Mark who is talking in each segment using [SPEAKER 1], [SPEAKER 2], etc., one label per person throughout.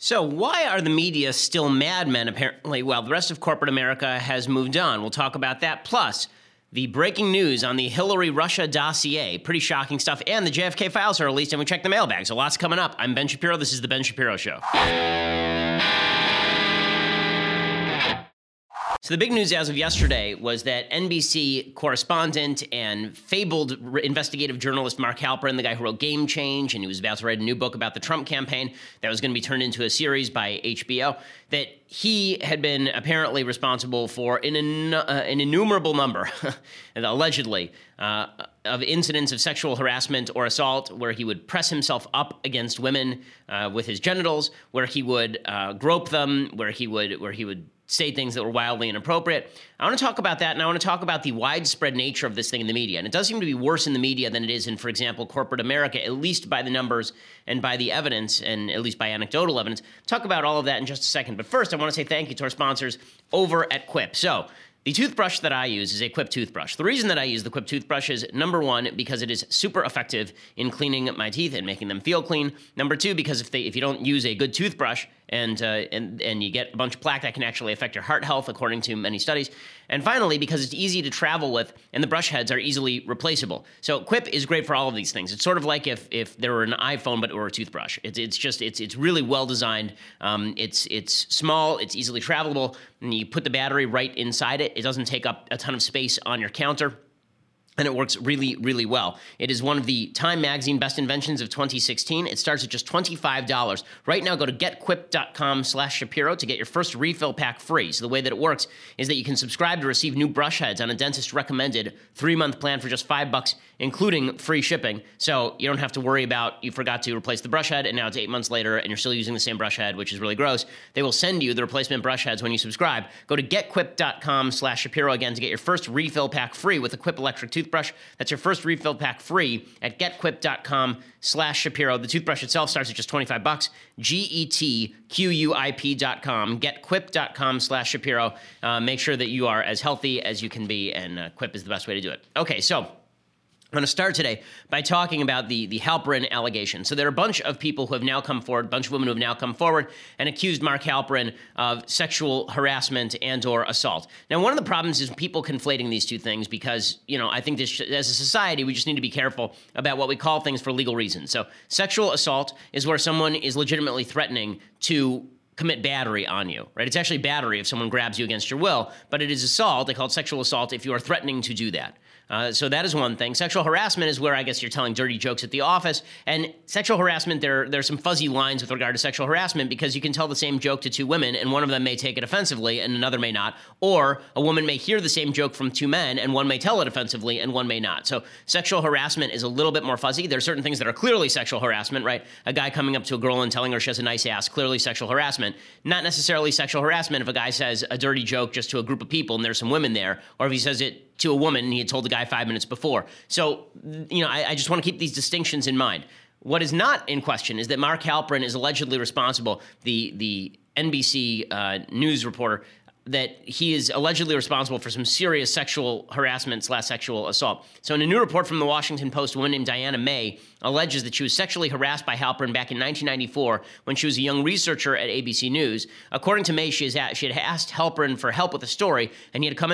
[SPEAKER 1] So why are the media still Mad Men, apparently, while the rest of corporate America has moved on? We'll talk about that. Plus, the breaking news on the Hillary-Russia dossier. Pretty shocking stuff. And the JFK files are released, and we check the mailbags. A lot's coming up. I'm Ben Shapiro. This is The Ben Shapiro Show. So the big news as of yesterday was that NBC correspondent and fabled investigative journalist Mark Halperin, the guy who wrote Game Change, and he was about to write a new book about the Trump campaign that was going to be turned into a series by HBO, that he had been apparently responsible for an innumerable number, allegedly, of incidents of sexual harassment or assault where he would press himself up against women with his genitals, where he would grope them, where he would say things that were wildly inappropriate. I want to talk about that, and I want to talk about the widespread nature of this thing in the media. And it does seem to be worse in the media than it is in, for example, corporate America, at least by the numbers and by the evidence, and at least by anecdotal evidence. Talk about all of that in just a second. But first, I want to say thank you to our sponsors over at Quip. So, the toothbrush that I use is a Quip toothbrush. The reason that I use the Quip toothbrush is, number one, because it is super effective in cleaning my teeth and making them feel clean. Number two, because if you don't use a good toothbrush and you get a bunch of plaque, that can actually affect your heart health, according to many studies. And finally, because it's easy to travel with, and the brush heads are easily replaceable. So Quip is great for all of these things. It's sort of like if there were an iPhone but or a toothbrush. It's really well designed. It's small. It's easily travelable. And you put the battery right inside it. It doesn't take up a ton of space on your counter. And it works really, really well. It is one of the Time Magazine Best Inventions of 2016. It starts at just $25. Right now, go to getquip.com/Shapiro to get your first refill pack free. So the way that it works is that you can subscribe to receive new brush heads on a dentist-recommended 3-month plan for just $5, including free shipping. So you don't have to worry about you forgot to replace the brush head, and now it's 8 months later, and you're still using the same brush head, which is really gross. They will send you the replacement brush heads when you subscribe. Go to getquip.com/Shapiro again to get your first refill pack free with a Quip electric toothbrush. That's your first refill pack free at getquip.com/Shapiro. The toothbrush itself starts at just $25. GETQUIP.com. Getquip.com/Shapiro. Make sure that you are as healthy as you can be, and Quip is the best way to do it. Okay, so I'm going to start today by talking about the Halperin allegation. So there are a bunch of people who have now come forward, a bunch of women who have now come forward and accused Mark Halperin of sexual harassment and or assault. Now, one of the problems is people conflating these two things because, I think this, as a society, we just need to be careful about what we call things for legal reasons. So sexual assault is where someone is legitimately threatening to commit battery on you, right? It's actually battery if someone grabs you against your will, but it is assault. They call it sexual assault if you are threatening to do that. So that is one thing. Sexual harassment is where I guess you're telling dirty jokes at the office. And sexual harassment, there's some fuzzy lines with regard to sexual harassment because you can tell the same joke to two women and one of them may take it offensively and another may not. Or a woman may hear the same joke from two men and one may tell it offensively and one may not. So sexual harassment is a little bit more fuzzy. There are certain things that are clearly sexual harassment, right? A guy coming up to a girl and telling her she has a nice ass, clearly sexual harassment. Not necessarily sexual harassment if a guy says a dirty joke just to a group of people and there's some women there, or if he says it to a woman and he had told the guy 5 minutes before. So, I just want to keep these distinctions in mind. What is not in question is that Mark Halperin is allegedly responsible, the NBC news reporter, that he is allegedly responsible for some serious sexual harassment / sexual assault. So in a new report from the Washington Post, a woman named Diana May alleges that she was sexually harassed by Halperin back in 1994 when she was a young researcher at ABC News. According to May, she had asked Halperin for help with a story, and he had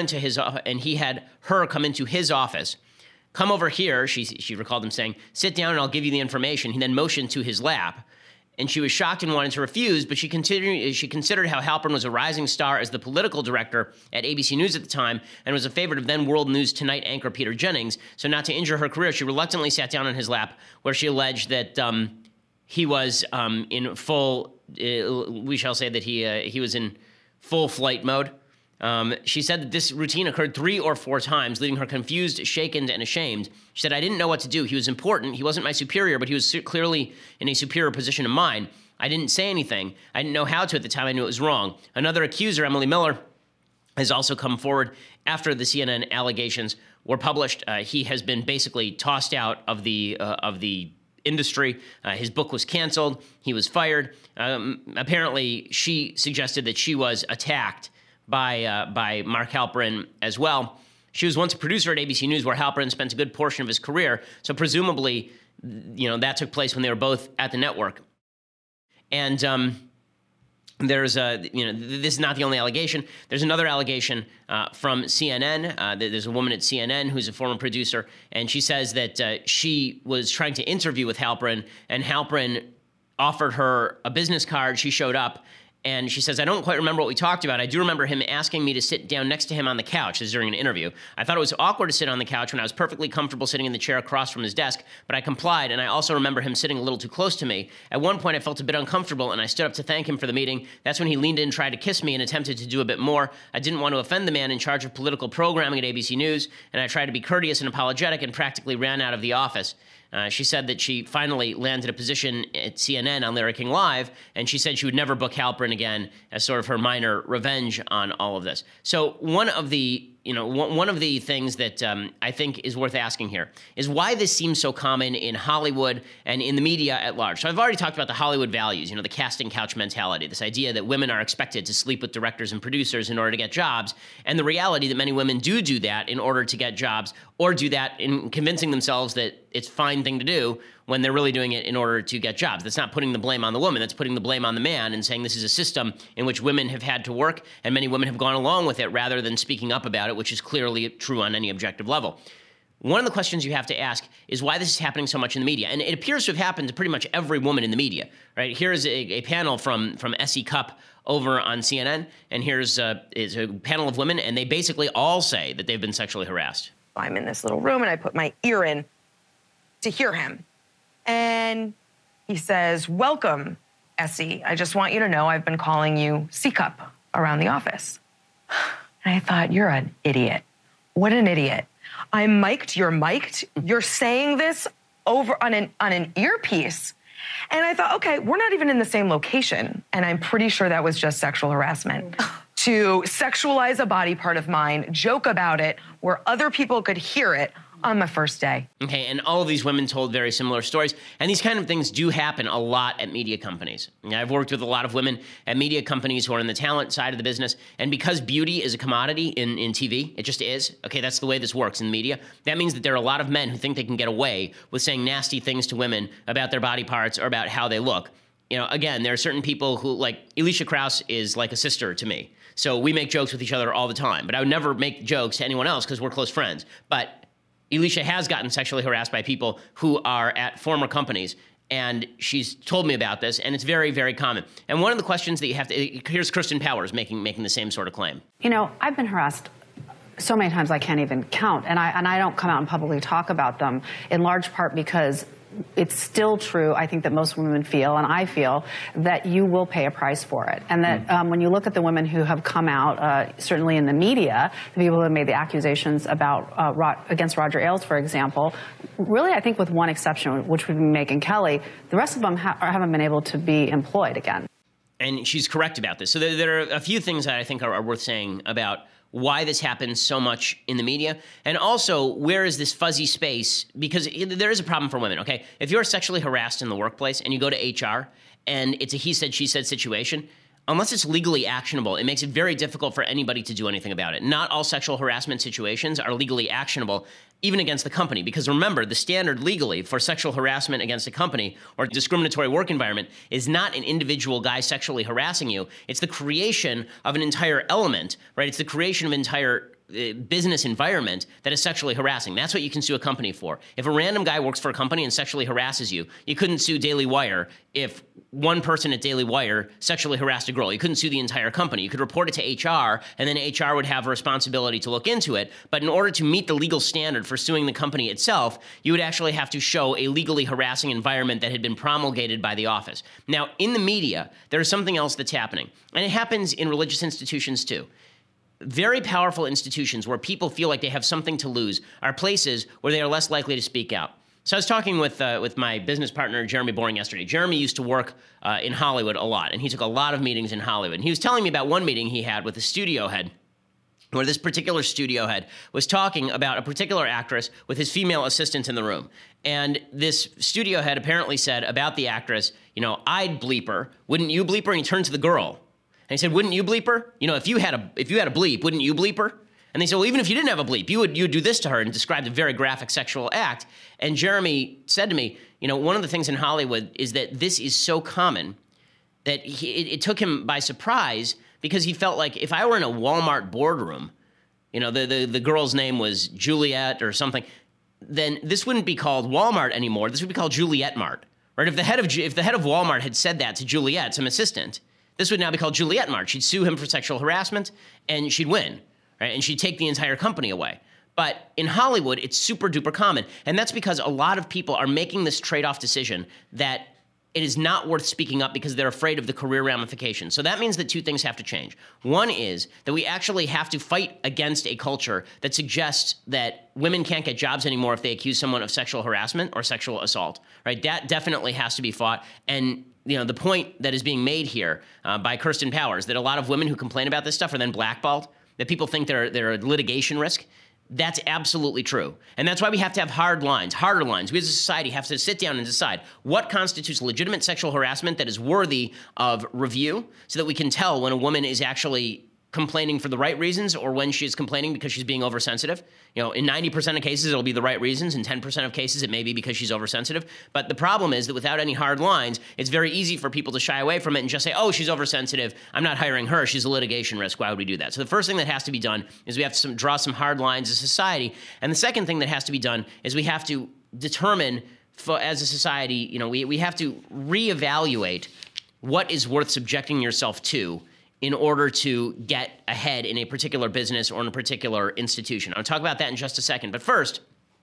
[SPEAKER 1] had her come into his office. Come over here, she recalled him saying, sit down and I'll give you the information. He then motioned to his lap. And she was shocked and wanted to refuse, but she considered how Halperin was a rising star as the political director at ABC News at the time and was a favorite of then World News Tonight anchor Peter Jennings. So not to injure her career, she reluctantly sat down on his lap, where she alleged that he was in full, we shall say that he was in full flight mode. She said that this routine occurred 3 or 4 times, leaving her confused, shaken, and ashamed. She said, I didn't know what to do. He was important. He wasn't my superior, but he was clearly in a superior position of mine. I didn't say anything. I didn't know how to at the time. I knew it was wrong. Another accuser, Emily Miller, has also come forward after the CNN allegations were published. He has been basically tossed out of the industry. His book was canceled. He was fired. Apparently, she suggested that she was attacked by Mark Halperin as well. She was once a producer at ABC News where Halperin spent a good portion of his career. So presumably, that took place when they were both at the network. And There's this is not the only allegation. There's another allegation from CNN. There's a woman at CNN who's a former producer, and she says that she was trying to interview with Halperin, and Halperin offered her a business card. She showed up, and she says, I don't quite remember what we talked about. I do remember him asking me to sit down next to him on the couch. This is during an interview. I thought it was awkward to sit on the couch when I was perfectly comfortable sitting in the chair across from his desk, but I complied, and I also remember him sitting a little too close to me. At one point, I felt a bit uncomfortable, and I stood up to thank him for the meeting. That's when he leaned in and tried to kiss me and attempted to do a bit more. I didn't want to offend the man in charge of political programming at ABC News, and I tried to be courteous and apologetic and practically ran out of the office. She said that she finally landed a position at CNN on Larry King Live, and she said she would never book Halperin again as sort of her minor revenge on all of this. So one of the things that I think is worth asking here is why this seems so common in Hollywood and in the media at large. So I've already talked about the Hollywood values, the casting couch mentality, this idea that women are expected to sleep with directors and producers in order to get jobs, and the reality that many women do that in order to get jobs, or do that in convincing themselves that it's a fine thing to do when they're really doing it in order to get jobs. That's not putting the blame on the woman. That's putting the blame on the man and saying this is a system in which women have had to work, and many women have gone along with it rather than speaking up about it, which is clearly true on any objective level. One of the questions you have to ask is why this is happening so much in the media. And it appears to have happened to pretty much every woman in the media, right? Here's a panel from S.E. Cupp over on CNN, and here's is a panel of women, and they basically all say that they've been sexually harassed.
[SPEAKER 2] I'm in this little room, and I put my ear in to hear him. And he says, welcome, Essie. I just want you to know I've been calling you C-Cup around the office. And I thought, you're an idiot. What an idiot. I'm mic'd, you're mic'd. You're saying this over on an earpiece. And I thought, okay, we're not even in the same location. And I'm pretty sure that was just sexual harassment. To sexualize a body part of mine, joke about it, where other people could hear it on my first day.
[SPEAKER 1] Okay, and all of these women told very similar stories, and these kind of things do happen a lot at media companies. I've worked with a lot of women at media companies who are in the talent side of the business, and because beauty is a commodity in TV, it just is, okay, that's the way this works in media, that means that there are a lot of men who think they can get away with saying nasty things to women about their body parts or about how they look. Again, there are certain people who, like, Alicia Krause is like a sister to me, so we make jokes with each other all the time, but I would never make jokes to anyone else because we're close friends. But Alicia has gotten sexually harassed by people who are at former companies, and she's told me about this, and it's very, very common. And one of the questions that you have to, here's Kirsten Powers making the same sort of claim.
[SPEAKER 3] I've been harassed so many times I can't even count, and I don't come out and publicly talk about them, in large part because it's still true, I think, that most women feel, and I feel, that you will pay a price for it. And that when you look at the women who have come out, certainly in the media, the people who have made the accusations about against Roger Ailes, for example, really, I think with one exception, which would be Megyn Kelly, the rest of them haven't been able to be employed again.
[SPEAKER 1] And she's correct about this. So there are a few things that I think are worth saying about why this happens so much in the media, and also where is this fuzzy space, because there is a problem for women, okay? If you're sexually harassed in the workplace and you go to HR and it's a he said, she said situation, unless it's legally actionable, it makes it very difficult for anybody to do anything about it. Not all sexual harassment situations are legally actionable, even against the company. Because remember, the standard legally for sexual harassment against a company or discriminatory work environment is not an individual guy sexually harassing you. It's the creation of an entire element, right? It's the creation of an entire business environment that is sexually harassing. That's what you can sue a company for. If a random guy works for a company and sexually harasses you, you couldn't sue Daily Wire if one person at Daily Wire sexually harassed a girl. You couldn't sue the entire company. You could report it to HR, and then HR would have a responsibility to look into it. But in order to meet the legal standard for suing the company itself, you would actually have to show a legally harassing environment that had been promulgated by the office. Now, in the media, there's something else that's happening, and it happens in religious institutions too. Very powerful institutions where people feel like they have something to lose are places where they are less likely to speak out. So I was talking with my business partner, Jeremy Boring, yesterday. Jeremy used to work in Hollywood a lot, and he took a lot of meetings in Hollywood. And he was telling me about one meeting he had with a studio head, where this particular studio head was talking about a particular actress with his female assistant in the room. And this studio head apparently said about the actress, I'd bleep her. Wouldn't you bleep her? And he turned to the girl. And he said, wouldn't you bleep her? If you had a bleep, wouldn't you bleep her? And they said, well, even if you didn't have a bleep, you would do this to her, and described a very graphic sexual act. And Jeremy said to me, one of the things in Hollywood is that this is so common that it took him by surprise because he felt like if I were in a Walmart boardroom, you know, the girl's name was Juliet or something, then this wouldn't be called Walmart anymore. This would be called Juliet Mart, right? If the head of Walmart had said that to Juliet, some assistant, this would now be called Juliet Mart. She'd sue him for sexual harassment, and she'd win, right? And she'd take the entire company away. But in Hollywood, it's super duper common, and that's because a lot of people are making this trade-off decision that it is not worth speaking up because they're afraid of the career ramifications. So that means that two things have to change. One is that we actually have to fight against a culture that suggests that women can't get jobs anymore if they accuse someone of sexual harassment or sexual assault, right? That definitely has to be fought. And you know, the point that is being made here by Kirsten Powers, that a lot of women who complain about this stuff are then blackballed, that people think they're a litigation risk, that's absolutely true. And that's why we have to have harder lines. We as a society have to sit down and decide what constitutes legitimate sexual harassment that is worthy of review so that we can tell when a woman is actually complaining for the right reasons or when she is complaining because she's being oversensitive. You know, in 90% of cases, it'll be the right reasons. In 10% of cases, it may be because she's oversensitive. But the problem is that without any hard lines, it's very easy for people to shy away from it and just say, oh, she's oversensitive. I'm not hiring her. She's a litigation risk. Why would we do that? So the first thing that has to be done is we have to draw some hard lines as a society. And the second thing that has to be done is we have to determine, as a society, you know, we have to reevaluate what is worth subjecting yourself to in order to get ahead in a particular business or in a particular institution. I'll talk about that in just a second. But first,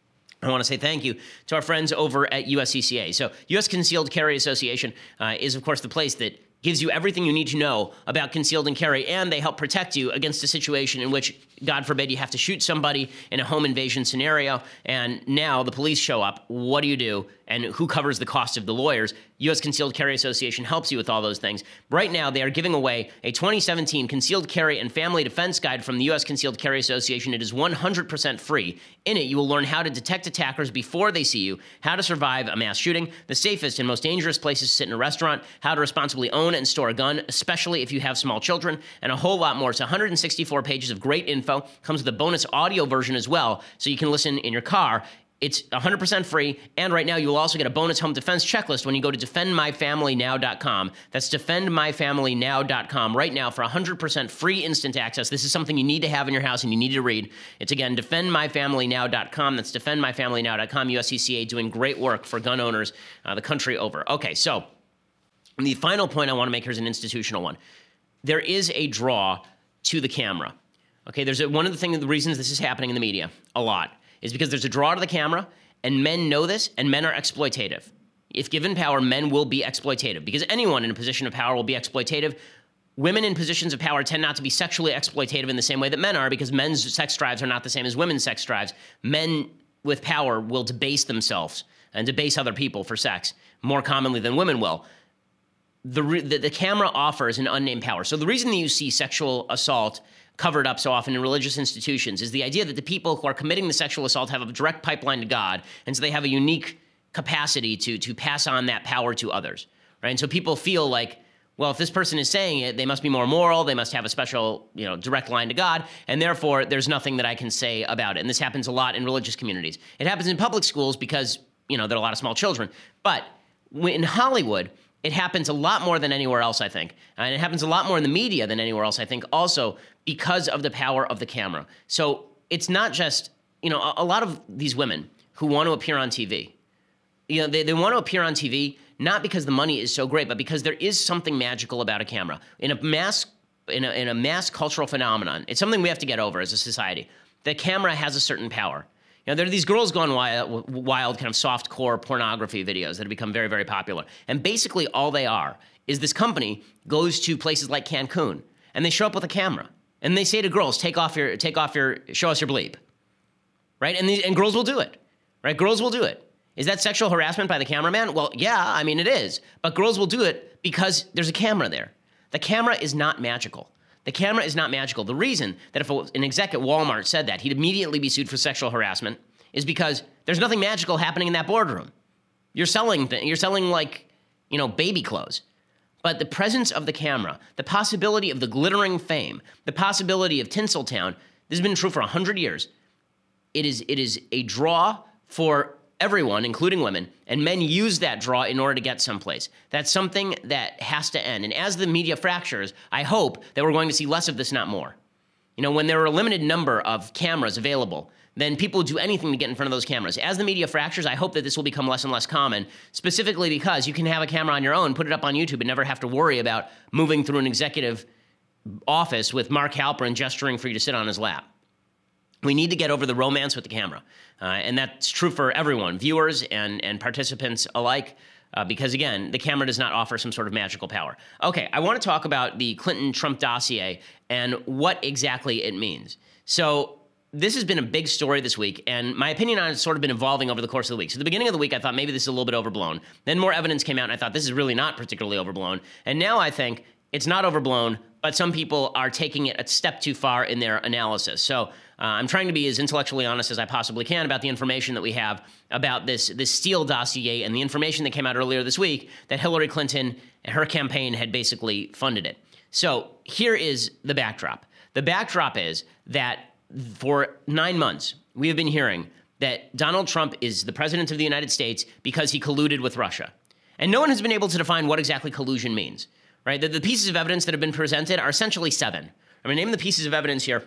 [SPEAKER 1] I want to say thank you to our friends over at USCCA. So U.S. Concealed Carry Association is, of course, the place that gives you everything you need to know about concealed and carry, and they help protect you against a situation in which, God forbid, you have to shoot somebody in a home invasion scenario, and now the police show up. What do you do? And who covers the cost of the lawyers? U.S. Concealed Carry Association helps you with all those things. Right now, they are giving away a 2017 Concealed Carry and Family Defense Guide from the U.S. Concealed Carry Association. It is 100% free. In it, you will learn how to detect attackers before they see you, how to survive a mass shooting, the safest and most dangerous places to sit in a restaurant, how to responsibly own and store a gun, especially if you have small children, and a whole lot more. It's 164 pages of great info. Comes with a bonus audio version as well, so you can listen in your car. It's 100% free, and right now you will also get a bonus home defense checklist when you go to defendmyfamilynow.com. That's defendmyfamilynow.com right now for 100% free instant access. This is something you need to have in your house and you need to read. It's, again, defendmyfamilynow.com. That's defendmyfamilynow.com. USCCA doing great work for gun owners the country over. Okay, so the final point I want to make here is an institutional one. There is a draw to the camera. Okay, one of the reasons this is happening in the media a lot is because there's a draw to the camera, and men know this, and men are exploitative. If given power, men will be exploitative, because anyone in a position of power will be exploitative. Women in positions of power tend not to be sexually exploitative in the same way that men are, because men's sex drives are not the same as women's sex drives. Men with power will debase themselves and debase other people for sex more commonly than women will. The camera offers an unnamed power. So the reason that you see sexual assault covered up so often in religious institutions is the idea that the people who are committing the sexual assault have a direct pipeline to God, and so they have a unique capacity to pass on that power to others, right? And so people feel like, well, if this person is saying it, they must be more moral, they must have a special, direct line to God, and therefore there's nothing that I can say about it. And this happens a lot in religious communities. It happens in public schools because, there are a lot of small children. But in Hollywood, it happens a lot more than anywhere else, I think. And it happens a lot more in the media than anywhere else, I think, also because of the power of the camera. So it's not just, a lot of these women who want to appear on TV, they want to appear on TV not because the money is so great, but because there is something magical about a camera. In a mass cultural phenomenon, it's something we have to get over as a society. The camera has a certain power. There are these girls gone wild kind of soft-core pornography videos that have become very, very popular. And basically all they are is this company goes to places like Cancun, and they show up with a camera. And they say to girls, show us your bleep. Right? And girls will do it. Right? Girls will do it. Is that sexual harassment by the cameraman? Well, yeah, it is. But girls will do it because there's a camera there. The camera is not magical. The camera is not magical. The reason that if an exec at Walmart said that, he'd immediately be sued for sexual harassment is because there's nothing magical happening in that boardroom. You're selling like, baby clothes. But the presence of the camera, the possibility of the glittering fame, the possibility of Tinseltown, this has been true for 100 years. It is a draw for everyone, including women, and men use that draw in order to get someplace. That's something that has to end. And as the media fractures, I hope that we're going to see less of this, not more. You know, when there are a limited number of cameras available, then people do anything to get in front of those cameras. As the media fractures, I hope that this will become less and less common, specifically because you can have a camera on your own, put it up on YouTube, and never have to worry about moving through an executive office with Mark Halperin gesturing for you to sit on his lap. We need to get over the romance with the camera. And that's true for everyone, viewers and participants alike, because, again, the camera does not offer some sort of magical power. Okay, I want to talk about the Clinton-Trump dossier and what exactly it means. So this has been a big story this week, and my opinion on it has sort of been evolving over the course of the week. So at the beginning of the week, I thought maybe this is a little bit overblown. Then more evidence came out, and I thought this is really not particularly overblown. And now I think it's not overblown, but some people are taking it a step too far in their analysis. So I'm trying to be as intellectually honest as I possibly can about the information that we have about this Steele dossier and the information that came out earlier this week that Hillary Clinton and her campaign had basically funded it. So here is the backdrop. The backdrop is that for 9 months, we have been hearing that Donald Trump is the president of the United States because he colluded with Russia. And no one has been able to define what exactly collusion means, right? The pieces of evidence that have been presented are essentially 7. I'm going to name the pieces of evidence here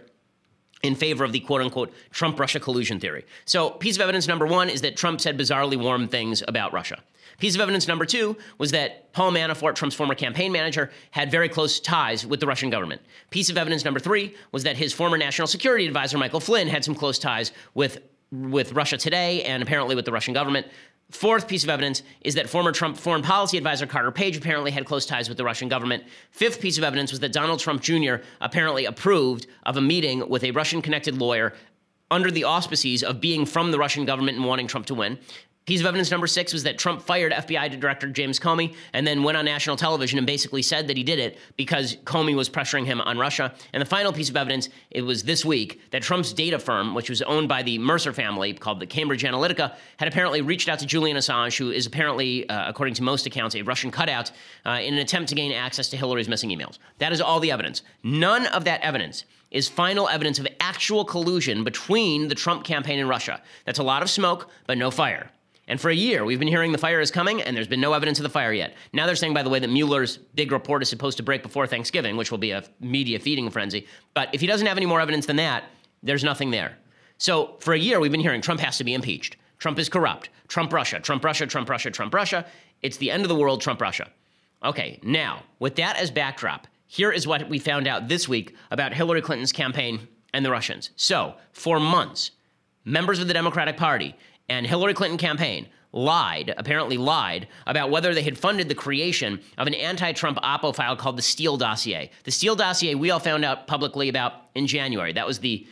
[SPEAKER 1] in favor of the quote-unquote Trump-Russia collusion theory. So piece of evidence number 1 is that Trump said bizarrely warm things about Russia. Piece of evidence number 2 was that Paul Manafort, Trump's former campaign manager, had very close ties with the Russian government. Piece of evidence number 3 was that his former national security advisor, Michael Flynn, had some close ties with Russia Today and apparently with the Russian government. Fourth piece of evidence is that former Trump foreign policy advisor Carter Page apparently had close ties with the Russian government. Fifth piece of evidence was that Donald Trump Jr. apparently approved of a meeting with a Russian-connected lawyer under the auspices of being from the Russian government and wanting Trump to win. Piece of evidence number 6 was that Trump fired FBI Director James Comey and then went on national television and basically said that he did it because Comey was pressuring him on Russia. And the final piece of evidence, it was this week, that Trump's data firm, which was owned by the Mercer family called the Cambridge Analytica, had apparently reached out to Julian Assange, who is apparently, according to most accounts, a Russian cutout, in an attempt to gain access to Hillary's missing emails. That is all the evidence. None of that evidence is final evidence of actual collusion between the Trump campaign and Russia. That's a lot of smoke, but no fire. And for a year, we've been hearing the fire is coming, and there's been no evidence of the fire yet. Now they're saying, by the way, that Mueller's big report is supposed to break before Thanksgiving, which will be a media feeding frenzy. But if he doesn't have any more evidence than that, there's nothing there. So for a year, we've been hearing Trump has to be impeached. Trump is corrupt. Trump Russia, Trump Russia, Trump Russia, Trump Russia. It's the end of the world, Trump Russia. Okay, now, with that as backdrop, here is what we found out this week about Hillary Clinton's campaign and the Russians. So, for months, members of the Democratic Party and Hillary Clinton campaign apparently lied about whether they had funded the creation of an anti-Trump Oppo file called the Steele dossier. The Steele dossier we all found out publicly about in January. That was the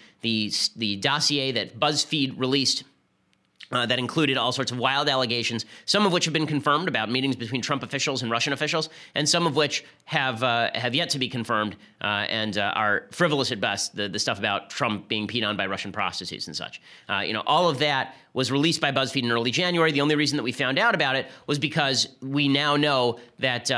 [SPEAKER 1] dossier that BuzzFeed released that included all sorts of wild allegations, some of which have been confirmed about meetings between Trump officials and Russian officials, and some of which have yet to be confirmed and are frivolous at best, the stuff about Trump being peed on by Russian prostitutes and such. All of that was released by BuzzFeed in early January. The only reason that we found out about it was because we now know that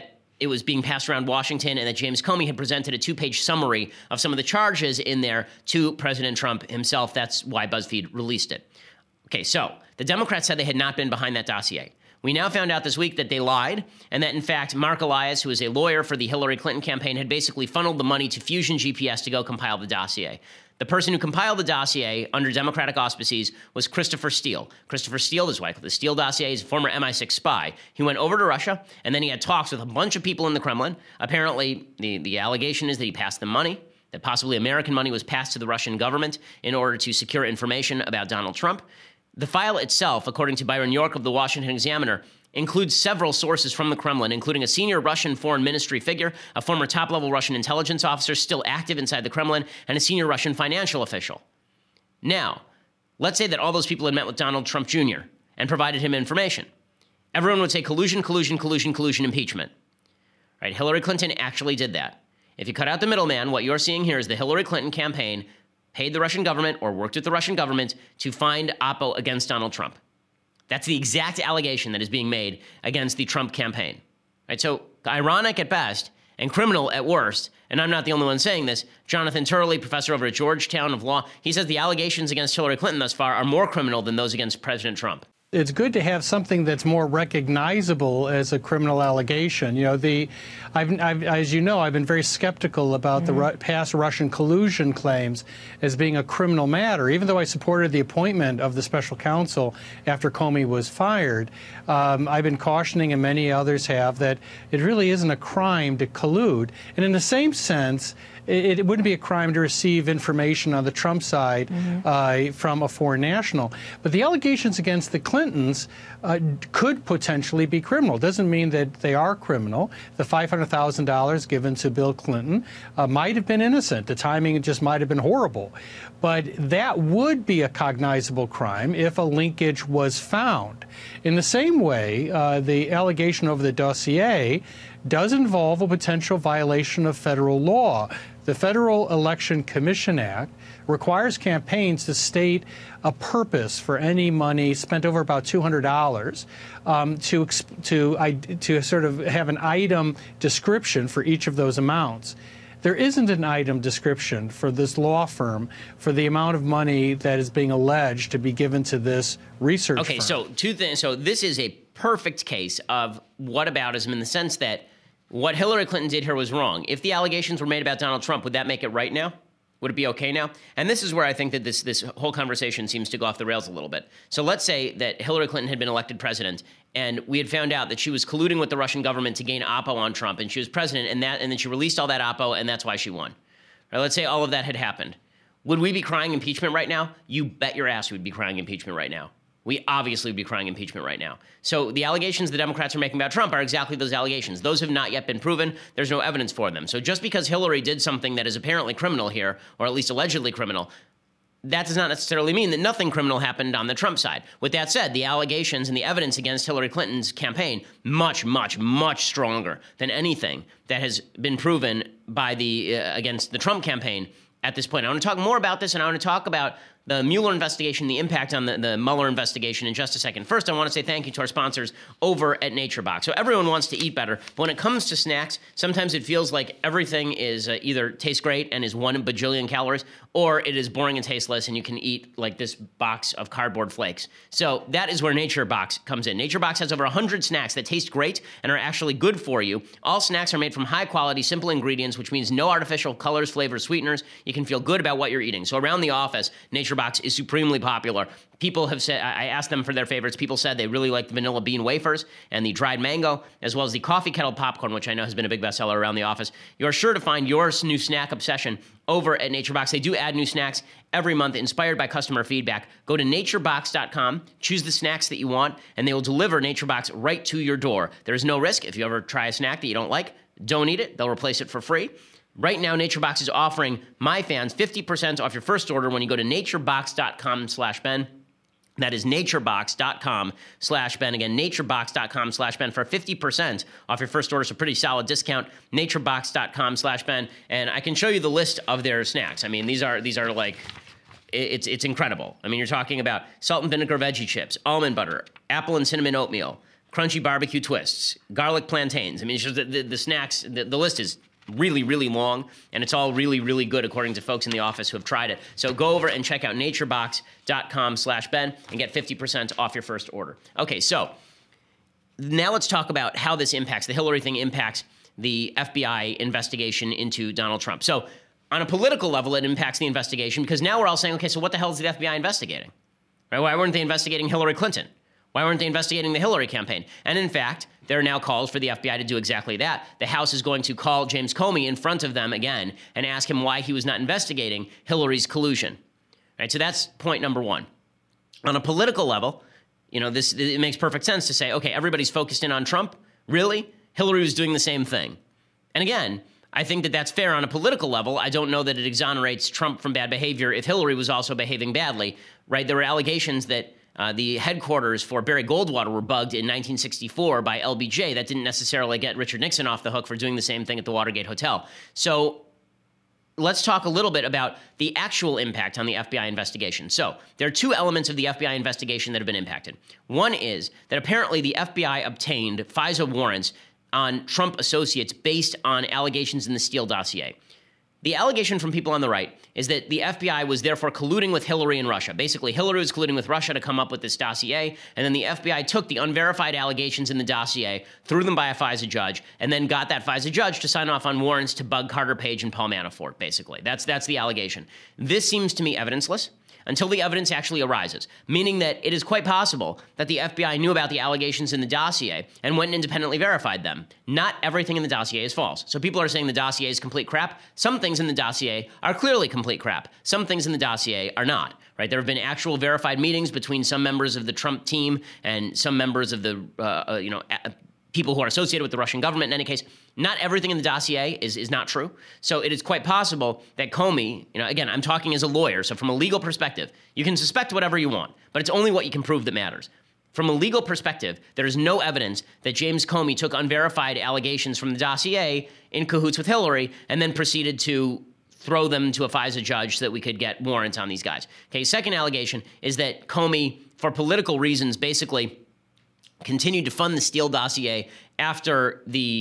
[SPEAKER 1] it was being passed around Washington and that James Comey had presented a 2-page summary of some of the charges in there to President Trump himself. That's why BuzzFeed released it. Okay, so the Democrats said they had not been behind that dossier. We now found out this week that they lied, and that, in fact, Mark Elias, who is a lawyer for the Hillary Clinton campaign, had basically funneled the money to Fusion GPS to go compile the dossier. The person who compiled the dossier under Democratic auspices was Christopher Steele. Christopher Steele, this is why the Steele dossier is a former MI6 spy. He went over to Russia, and then he had talks with a bunch of people in the Kremlin. Apparently, the allegation is that he passed them money, that possibly American money was passed to the Russian government in order to secure information about Donald Trump. The file itself, according to Byron York of the Washington Examiner, includes several sources from the Kremlin, including a senior Russian foreign ministry figure, a former top-level Russian intelligence officer still active inside the Kremlin, and a senior Russian financial official. Now, let's say that all those people had met with Donald Trump Jr. and provided him information. Everyone would say collusion, collusion, collusion, collusion, impeachment. Right? Hillary Clinton actually did that. If you cut out the middleman, what you're seeing here is the Hillary Clinton campaign paid the Russian government or worked with the Russian government to find Oppo against Donald Trump. That's the exact allegation that is being made against the Trump campaign. Right? So ironic at best and criminal at worst. And I'm not the only one saying this. Jonathan Turley, professor over at Georgetown of Law, he says the allegations against Hillary Clinton thus far are more criminal than those against President Trump.
[SPEAKER 4] It's good to have something that's more recognizable as a criminal allegation. You know, as you know, I've been very skeptical about the past Russian collusion claims as being a criminal matter. Even though I supported the appointment of the special counsel after Comey was fired, I've been cautioning, and many others have, that it really isn't a crime to collude. And in the same sense, it wouldn't be a crime to receive information on the Trump side from a foreign national. But the allegations against the Clintons could potentially be criminal. Doesn't mean that they are criminal. The $500,000 given to Bill Clinton might have been innocent. The timing just might have been horrible. But that would be a cognizable crime if a linkage was found. In the same way, the allegation over the dossier does involve a potential violation of federal law. The Federal Election Commission Act requires campaigns to state a purpose for any money spent over about $200 to sort of have an item description for each of those amounts. There isn't an item description for this law firm for the amount of money that is being alleged to be given to this research firm.
[SPEAKER 1] Okay, so two things. So this is a perfect case of whataboutism in the sense that what Hillary Clinton did here was wrong. If the allegations were made about Donald Trump, would that make it right now? Would it be okay now? And this is where I think that this whole conversation seems to go off the rails a little bit. So let's say that Hillary Clinton had been elected president, and we had found out that she was colluding with the Russian government to gain oppo on Trump, and she was president, and then she released all that oppo, and that's why she won. Right, let's say all of that had happened. Would we be crying impeachment right now? You bet your ass we'd be crying impeachment right now. We obviously would be crying impeachment right now. So the allegations the Democrats are making about Trump are exactly those allegations. Those have not yet been proven. There's no evidence for them. So just because Hillary did something that is apparently criminal here, or at least allegedly criminal, that does not necessarily mean that nothing criminal happened on the Trump side. With that said, the allegations and the evidence against Hillary Clinton's campaign, much, much, much stronger than anything that has been proven by against the Trump campaign at this point. I want to talk more about this, and I want to talk about the Mueller investigation, the impact on the Mueller investigation in just a second. First, I want to say thank you to our sponsors over at NatureBox. So everyone wants to eat better, but when it comes to snacks, sometimes it feels like everything is either tastes great and is 1 bajillion calories, or it is boring and tasteless, and you can eat like this box of cardboard flakes. So that is where NatureBox comes in. NatureBox has over 100 snacks that taste great and are actually good for you. All snacks are made from high-quality, simple ingredients, which means no artificial colors, flavors, sweeteners. You can feel good about what you're eating. So around the office, NatureBox is supremely popular. People have said, I asked them for their favorites. People said they really like the vanilla bean wafers and the dried mango, as well as the coffee kettle popcorn, which I know has been a big bestseller around the office. You're sure to find your new snack obsession over at NatureBox. They do add new snacks every month, inspired by customer feedback. Go to naturebox.com, choose the snacks that you want, and they will deliver NatureBox right to your door. There's no risk. If you ever try a snack that you don't like, don't eat it. They'll replace it for free. Right now, NatureBox is offering my fans 50% off your first order when you go to naturebox.com/Ben. That is naturebox.com/Ben. Again, naturebox.com/Ben for 50% off your first order. So pretty solid discount. Naturebox.com/Ben. And I can show you the list of their snacks. I mean, these are like, it's incredible. I mean, you're talking about salt and vinegar veggie chips, almond butter, apple and cinnamon oatmeal, crunchy barbecue twists, garlic plantains. I mean, it's just the snacks, the list is really, really long, and it's all really, really good according to folks in the office who have tried it. So go over and check out naturebox.com/Ben and get 50% off your first order. Okay, so now let's talk about how this impacts, the Hillary thing impacts the FBI investigation into Donald Trump. So on a political level, it impacts the investigation because now we're all saying, okay, so what the hell is the FBI investigating? Right? Why weren't they investigating Hillary Clinton? Why weren't they investigating the Hillary campaign? And in fact, there are now calls for the FBI to do exactly that. The House is going to call James Comey in front of them again and ask him why he was not investigating Hillary's collusion. Right, so that's point number one. On a political level, you know, it makes perfect sense to say, okay, everybody's focused in on Trump. Really? Hillary was doing the same thing. And again, I think that that's fair on a political level. I don't know that it exonerates Trump from bad behavior if Hillary was also behaving badly. Right? There were allegations that the headquarters for Barry Goldwater were bugged in 1964 by LBJ. That didn't necessarily get Richard Nixon off the hook for doing the same thing at the Watergate Hotel. So let's talk a little bit about the actual impact on the FBI investigation. So there are two elements of the FBI investigation that have been impacted. One is that apparently the FBI obtained FISA warrants on Trump associates based on allegations in the Steele dossier. The allegation from people on the right is that the FBI was therefore colluding with Hillary and Russia. Basically, Hillary was colluding with Russia to come up with this dossier, and then the FBI took the unverified allegations in the dossier, threw them by a FISA judge, and then got that FISA judge to sign off on warrants to bug Carter Page and Paul Manafort, basically. That's the allegation. This seems to me evidenceless until the evidence actually arises, meaning that it is quite possible that the FBI knew about the allegations in the dossier and went and independently verified them. Not everything in the dossier is false. So people are saying the dossier is complete crap. Some things in the dossier are clearly complete crap. Some things in the dossier are not, right? There have been actual verified meetings between some members of the Trump team and some members of the, people who are associated with the Russian government. In any case, not everything in the dossier is not true. So it is quite possible that Comey, again, I'm talking as a lawyer, so from a legal perspective, you can suspect whatever you want, but it's only what you can prove that matters. From a legal perspective, there is no evidence that James Comey took unverified allegations from the dossier in cahoots with Hillary and then proceeded to throw them to a FISA judge so that we could get warrants on these guys. Okay, second allegation is that Comey, for political reasons, basically continued to fund the Steele dossier after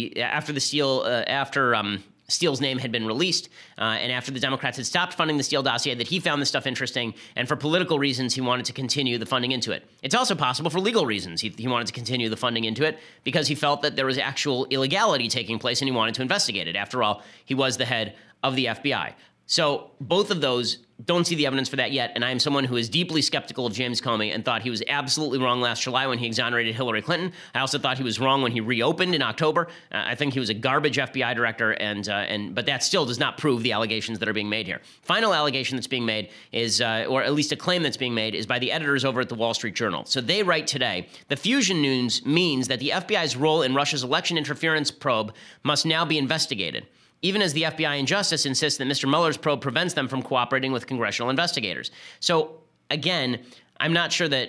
[SPEAKER 1] Steele's name had been released, and after the Democrats had stopped funding the Steele dossier, that he found this stuff interesting, and for political reasons, he wanted to continue the funding into it. It's also possible for legal reasons he wanted to continue the funding into it because he felt that there was actual illegality taking place, and he wanted to investigate it. After all, he was the head of the FBI. So both of those don't see the evidence for that yet, and I am someone who is deeply skeptical of James Comey and thought he was absolutely wrong last July when he exonerated Hillary Clinton. I also thought he was wrong when he reopened in October. I think he was a garbage FBI director, but that still does not prove the allegations that are being made here. Final allegation that's being made is, or at least a claim that's being made, is by the editors over at the Wall Street Journal. So they write today, the fusion news means that the FBI's role in Russia's election interference probe must now be investigated, even as the FBI and Justice insist that Mr. Mueller's probe prevents them from cooperating with congressional investigators. So, again, I'm not sure that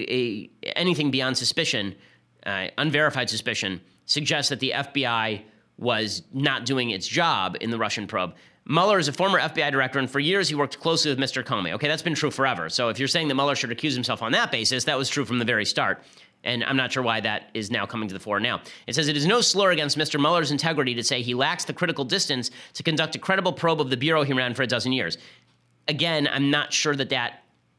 [SPEAKER 1] anything beyond suspicion, unverified suspicion, suggests that the FBI was not doing its job in the Russian probe. Mueller is a former FBI director, and for years he worked closely with Mr. Comey. Okay, that's been true forever. So if you're saying that Mueller should recuse himself on that basis, that was true from the very start. And I'm not sure why that is now coming to the fore now. It says it is no slur against Mr. Mueller's integrity to say he lacks the critical distance to conduct a credible probe of the bureau he ran for a dozen years. Again, I'm not sure that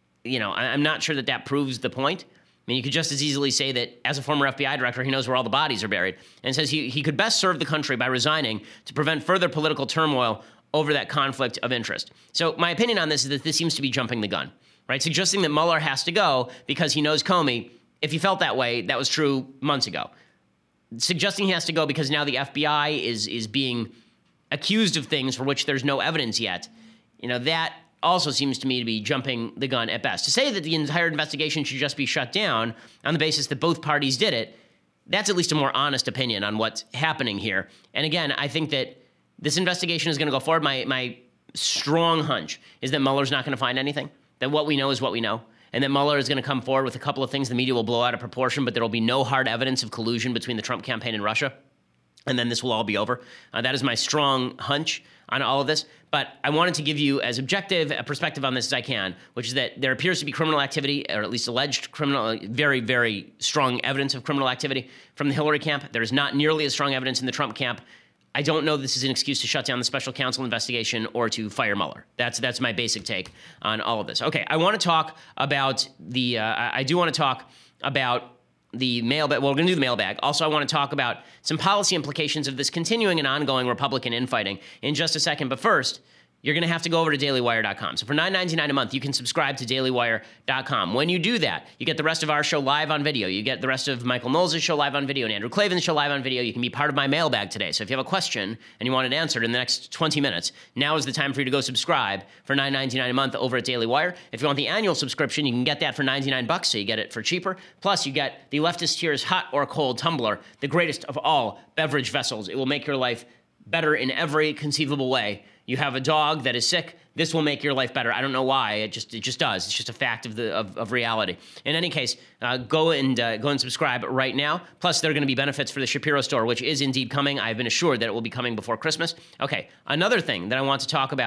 [SPEAKER 1] I'm not sure that that proves the point. I mean, you could just as easily say that as a former FBI director, he knows where all the bodies are buried, and says he could best serve the country by resigning to prevent further political turmoil over that conflict of interest. So my opinion on this is that this seems to be jumping the gun, right? Suggesting that Mueller has to go because he knows Comey. If you felt that way, that was true months ago. Suggesting he has to go because now the FBI is being accused of things for which there's no evidence yet, that also seems to me to be jumping the gun at best. To say that the entire investigation should just be shut down on the basis that both parties did it, that's at least a more honest opinion on what's happening here. And again, I think that this investigation is going to go forward. My strong hunch is that Mueller's not going to find anything, that what we know is what we know, and that Mueller is going to come forward with a couple of things the media will blow out of proportion, but there will be no hard evidence of collusion between the Trump campaign and Russia, and then this will all be over. That is my strong hunch on all of this. But I wanted to give you as objective a perspective on this as I can, which is that there appears to be criminal activity, or at least alleged criminal, very, very strong evidence of criminal activity from the Hillary camp. There is not nearly as strong evidence in the Trump camp. I don't know this is an excuse to shut down the special counsel investigation or to fire Mueller. That's my basic take on all of this. Okay, I want to talk about the mailbag. Well, we're going to do the mailbag. Also, I want to talk about some policy implications of this continuing and ongoing Republican infighting in just a second. But first, you're going to have to go over to dailywire.com. So for $9.99 a month, you can subscribe to dailywire.com. When you do that, you get the rest of our show live on video. You get the rest of Michael Knowles' show live on video and Andrew Klavan's show live on video. You can be part of my mailbag today. So if you have a question and you want it answered in the next 20 minutes, now is the time for you to go subscribe for $9.99 a month over at Daily Wire. If you want the annual subscription, you can get that for $99, so you get it for cheaper. Plus, you get the Leftist Tears Hot or Cold Tumbler, the greatest of all beverage vessels. It will make your life better in every conceivable way. You have a dog that is sick, this will make your life better. I don't know why, it just does. It's just a fact of reality. In any case, go and subscribe right now. Plus, there are going to be benefits for the Shapiro store, which is indeed coming. I've been assured that it will be coming before Christmas. Okay, another thing that I want to talk about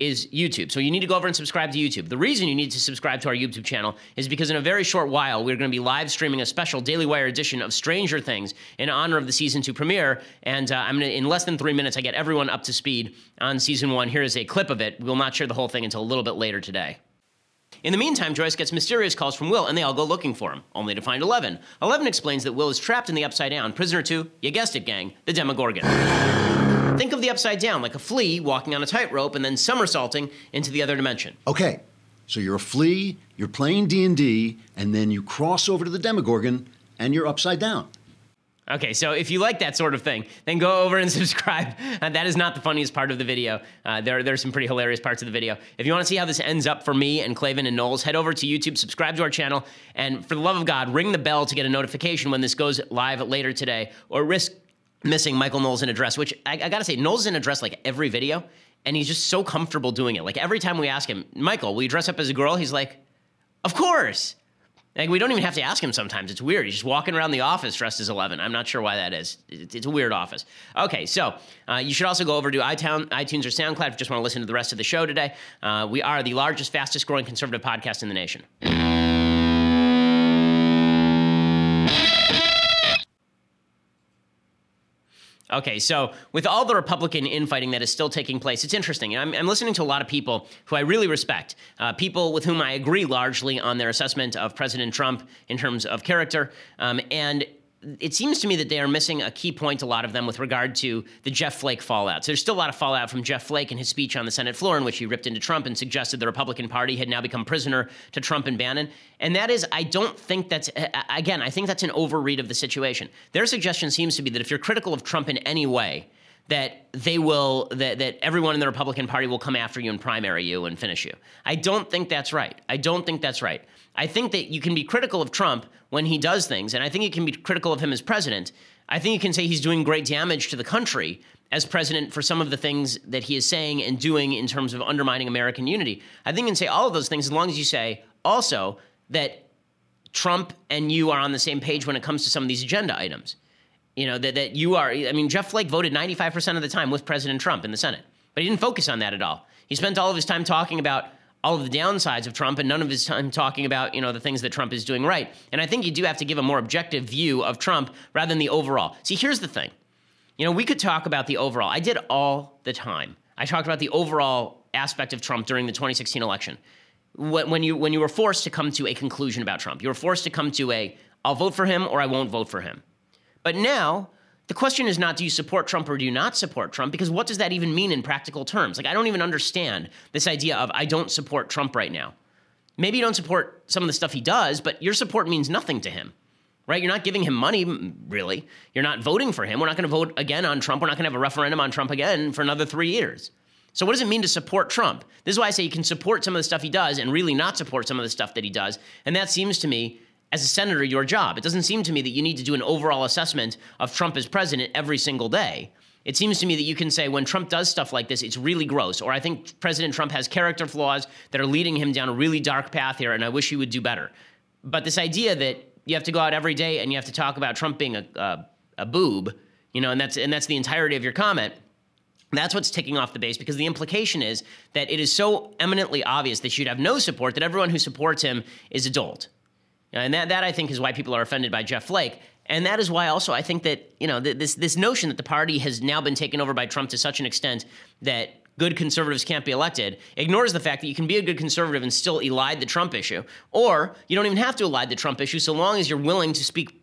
[SPEAKER 1] is YouTube. So you need to go over and subscribe to YouTube. The reason you need to subscribe to our YouTube channel is because in a very short while, we're going to be live streaming a special Daily Wire edition of Stranger Things in honor of the season 2 premiere. And I'm going to, in less than 3 minutes, I get everyone up to speed on season 1. Here is a clip of it. We will not share the whole thing until a little bit later today. In the meantime, Joyce gets mysterious calls from Will, and they all go looking for him, only to find Eleven. Eleven explains that Will is trapped in the Upside Down, prisoner to, you guessed it, gang, the Demogorgon. Think of the Upside Down like a flea walking on a tightrope and then somersaulting into the other dimension.
[SPEAKER 5] Okay, so you're a flea, you're playing D&D, and then you cross over to the Demogorgon, and you're upside down.
[SPEAKER 1] Okay, so if you like that sort of thing, then go over and subscribe. That is not the funniest part of the video. There's some pretty hilarious parts of the video. If you want to see how this ends up for me and Klavan and Knowles, head over to YouTube, subscribe to our channel, and for the love of God, ring the bell to get a notification when this goes live later today, or risk missing Michael Knowles' address, which I gotta say, Knowles' address like every video, and he's just so comfortable doing it. Like every time we ask him, Michael, will you dress up as a girl? He's like, of course. Like, we don't even have to ask him sometimes. It's weird. He's just walking around the office dressed as 11. I'm not sure why that is. It's a weird office. Okay, so you should also go over to iTunes or SoundCloud if you just want to listen to the rest of the show today. We are the largest, fastest growing conservative podcast in the nation. Okay, so with all the Republican infighting that is still taking place, it's interesting. I'm listening to a lot of people who I really respect, people with whom I agree largely on their assessment of President Trump in terms of character, and it seems to me that they are missing a key point, a lot of them, with regard to the Jeff Flake fallout. So there's still a lot of fallout from Jeff Flake and his speech on the Senate floor in which he ripped into Trump and suggested the Republican Party had now become prisoner to Trump and Bannon. And that is, I don't think that's, again, I think that's an overread of the situation. Their suggestion seems to be that if you're critical of Trump in any way, that they will, that everyone in the Republican Party will come after you and primary you and finish you. I don't think that's right. I don't think that's right. I think that you can be critical of Trump when he does things, and I think you can be critical of him as president. I think you can say he's doing great damage to the country as president for some of the things that he is saying and doing in terms of undermining American unity. I think you can say all of those things as long as you say also that Trump and you are on the same page when it comes to some of these agenda items. You know, that you are, I mean, Jeff Flake voted 95% of the time with President Trump in the Senate, but he didn't focus on that at all. He spent all of his time talking about all of the downsides of Trump and none of his time talking about, the things that Trump is doing right. And I think you do have to give a more objective view of Trump rather than the overall. See, here's the thing. We could talk about the overall. I did all the time. I talked about the overall aspect of Trump during the 2016 election. When you were forced to come to a conclusion about Trump, you were forced to come to I'll vote for him or I won't vote for him. But now, the question is not do you support Trump or do you not support Trump, because what does that even mean in practical terms? Like, I don't even understand this idea of I don't support Trump right now. Maybe you don't support some of the stuff he does, but your support means nothing to him, right? You're not giving him money, really. You're not voting for him. We're not going to vote again on Trump. We're not going to have a referendum on Trump again for another 3 years. So what does it mean to support Trump? This is why I say you can support some of the stuff he does and really not support some of the stuff that he does. And that seems to me, as a senator, your job. It doesn't seem to me that you need to do an overall assessment of Trump as president every single day. It seems to me that you can say when Trump does stuff like this, it's really gross, or I think President Trump has character flaws that are leading him down a really dark path here, and I wish he would do better. But this idea that you have to go out every day and you have to talk about Trump being a boob, and that's the entirety of your comment, that's what's ticking off the base, because the implication is that it is so eminently obvious that you'd have no support, that everyone who supports him is a dolt. And that I think is why people are offended by Jeff Flake. And that is why also I think that, this notion that the party has now been taken over by Trump to such an extent that good conservatives can't be elected ignores the fact that you can be a good conservative and still elide the Trump issue. Or you don't even have to elide the Trump issue so long as you're willing to speak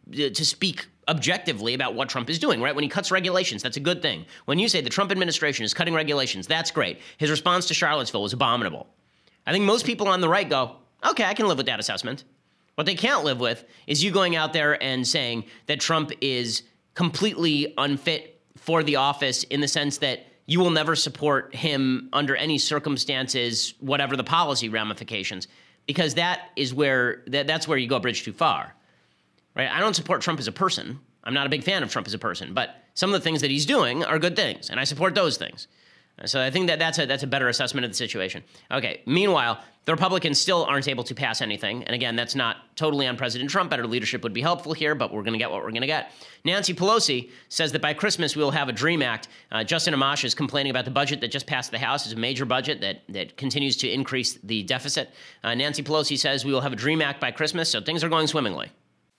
[SPEAKER 1] objectively about what Trump is doing, right? When he cuts regulations, that's a good thing. When you say the Trump administration is cutting regulations, that's great. His response to Charlottesville was abominable. I think most people on the right go, okay, I can live with that assessment. What they can't live with is you going out there and saying that Trump is completely unfit for the office in the sense that you will never support him under any circumstances, whatever the policy ramifications, because that's where you go a bridge too far, right? I don't support Trump as a person. I'm not a big fan of Trump as a person, but some of the things that he's doing are good things, and I support those things. So I think that's a better assessment of the situation. Okay. Meanwhile, the Republicans still aren't able to pass anything. And again, that's not totally on President Trump. Better leadership would be helpful here, but we're going to get what we're going to get. Nancy Pelosi says that by Christmas we will have a DREAM Act. Justin Amash is complaining about the budget that just passed the House. It's a major budget that continues to increase the deficit. Nancy Pelosi says we will have a DREAM Act by Christmas, so things are going swimmingly.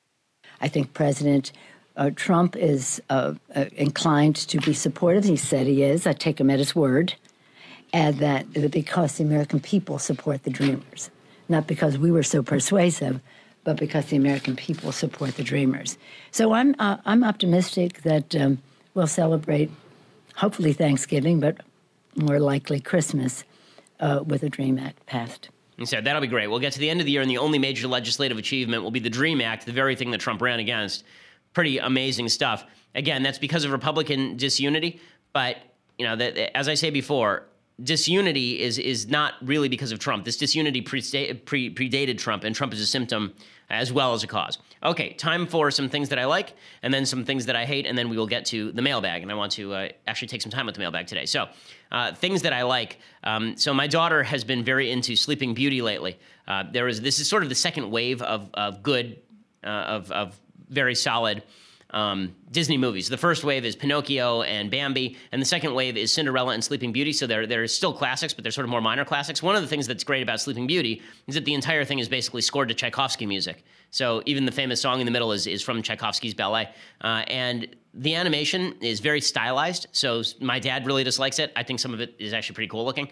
[SPEAKER 6] I think President Trump is inclined to be supportive. He said he is. I take him at his word. And that because the American people support the Dreamers, not because we were so persuasive, but because the American people support the Dreamers. So I'm optimistic that we'll celebrate, hopefully Thanksgiving, but more likely Christmas with a DREAM Act passed.
[SPEAKER 1] So that'll be great. We'll get to the end of the year, and the only major legislative achievement will be the DREAM Act, the very thing that Trump ran against. Pretty amazing stuff. Again, that's because of Republican disunity. But, as I say before, disunity is not really because of Trump. This disunity predated Trump, and Trump is a symptom as well as a cause. Okay, time for some things that I like, and then some things that I hate, and then we will get to the mailbag. And I want to actually take some time with the mailbag today. So, things that I like. So my daughter has been very into Sleeping Beauty lately. This is sort of the second wave of good, of very solid Disney movies. The first wave is Pinocchio and Bambi, and the second wave is Cinderella and Sleeping Beauty. So they're still classics, but they're sort of more minor classics. One of the things that's great about Sleeping Beauty is that the entire thing is basically scored to Tchaikovsky music. So even the famous song in the middle is from Tchaikovsky's ballet. And the animation is very stylized. So my dad really dislikes it. I think some of it is actually pretty cool looking.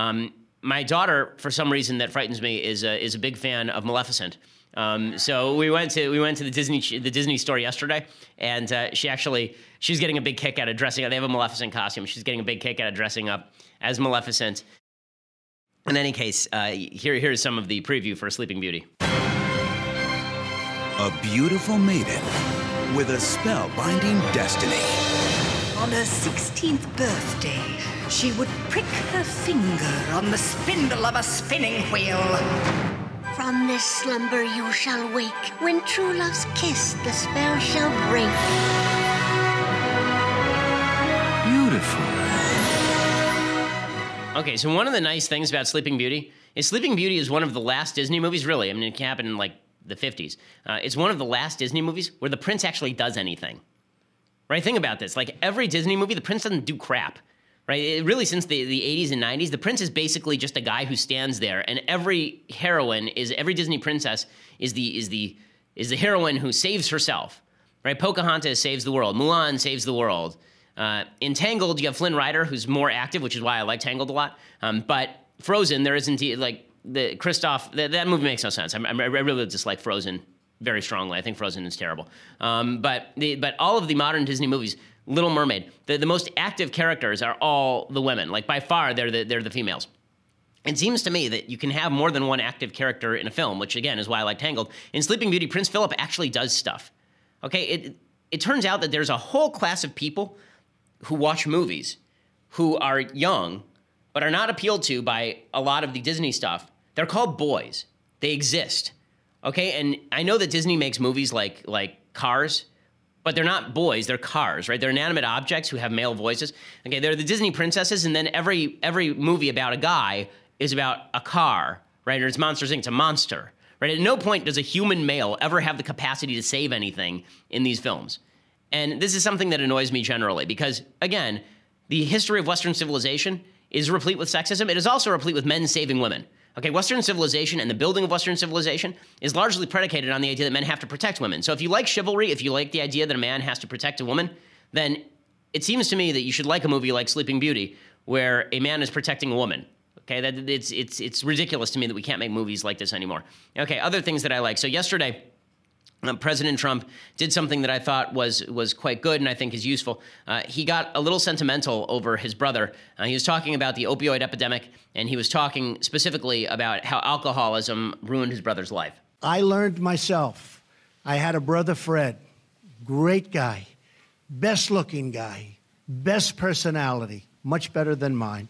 [SPEAKER 1] My daughter, for some reason that frightens me, is a big fan of Maleficent. So we went to the Disney store yesterday, and she's getting a big kick out of dressing up. They have a Maleficent costume. She's getting a big kick out of dressing up as Maleficent. In any case, here's some of the preview for Sleeping Beauty.
[SPEAKER 7] A beautiful maiden with a spellbinding destiny.
[SPEAKER 8] On her 16th birthday, she would prick her finger on the spindle of a spinning wheel.
[SPEAKER 9] From this slumber you shall wake. When true love's kiss, the spell shall break.
[SPEAKER 7] Beautiful.
[SPEAKER 1] Okay, so one of the nice things about Sleeping Beauty is one of the last Disney movies, really. I mean, it happened in like the 50s. It's one of the last Disney movies where the prince actually does anything. Right? Think about this. Like every Disney movie, the prince doesn't do crap. Right? Really, since the 80s and 90s, the prince is basically just a guy who stands there, and every Disney princess is the heroine who saves herself. Right? Pocahontas saves the world. Mulan saves the world. In Tangled, you have Flynn Rider, who's more active, which is why I like Tangled a lot. But Frozen, there isn't that movie makes no sense. I really dislike Frozen very strongly. I think Frozen is terrible. But all of the modern Disney movies, Little Mermaid, the most active characters are all the women. Like by far, they're the females. It seems to me that you can have more than one active character in a film, which again is why I like Tangled. In Sleeping Beauty, Prince Philip actually does stuff. Okay, it turns out that there's a whole class of people who watch movies who are young but are not appealed to by a lot of the Disney stuff. They're called boys. They exist. Okay, and I know that Disney makes movies like Cars, but they're not boys, they're cars, right? They're inanimate objects who have male voices. Okay, they're the Disney princesses, and then every movie about a guy is about a car, right? Or it's Monsters, Inc., it's a monster, right? At no point does a human male ever have the capacity to save anything in these films. And this is something that annoys me generally because, again, the history of Western civilization is replete with sexism. It is also replete with men saving women. Okay, Western civilization and the building of Western civilization is largely predicated on the idea that men have to protect women. So if you like chivalry, if you like the idea that a man has to protect a woman, then it seems to me that you should like a movie like Sleeping Beauty where a man is protecting a woman. Okay, it's ridiculous to me that we can't make movies like this anymore. Okay, other things that I like. So yesterday, President Trump did something that I thought was quite good and I think is useful. He got a little sentimental over his brother. He was talking about the opioid epidemic, and he was talking specifically about how alcoholism ruined his brother's life.
[SPEAKER 10] I learned myself. I had a brother, Fred, great guy, best-looking guy, best personality, much better than mine.